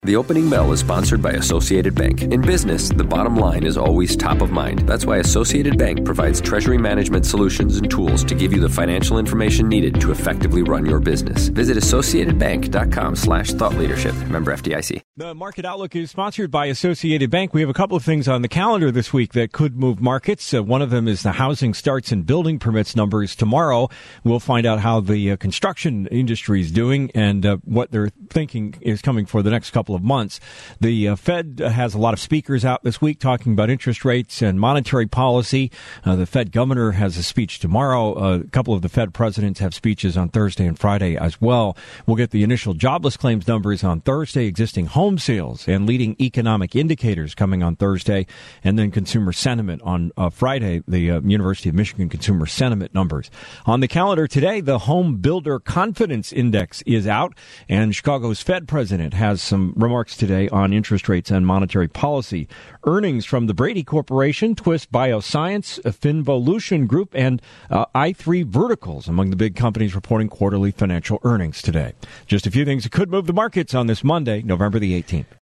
The Opening Bell is sponsored by Associated Bank. In business, the bottom line is always top of mind. That's why Associated Bank provides treasury management solutions and tools to give you the financial information needed to effectively run your business. Visit associatedbank.com/thoughtleadership. Member FDIC. The Market Outlook is sponsored by Associated Bank. We have a couple of things on the calendar this week that could move markets. One of them is the housing starts and building permits numbers tomorrow. We'll find out how the construction industry is doing and what they're thinking is coming for the next couple of months. The Fed has a lot of speakers out this week talking about interest rates and monetary policy. The Fed governor has a speech tomorrow. A couple of the Fed presidents have speeches on Thursday and Friday as well. We'll get the initial jobless claims numbers on Thursday, existing home sales and leading economic indicators coming on Thursday, and then consumer sentiment on Friday, the University of Michigan consumer sentiment numbers. On the calendar today, the Home Builder Confidence Index is out, and Chicago's Fed president has some remarks today on interest rates and monetary policy. Earnings from the Brady Corporation, Twist Bioscience, Finvolution Group, and i3 Verticals among the big companies reporting quarterly financial earnings today. Just a few things that could move the markets on this Monday, November the 18th.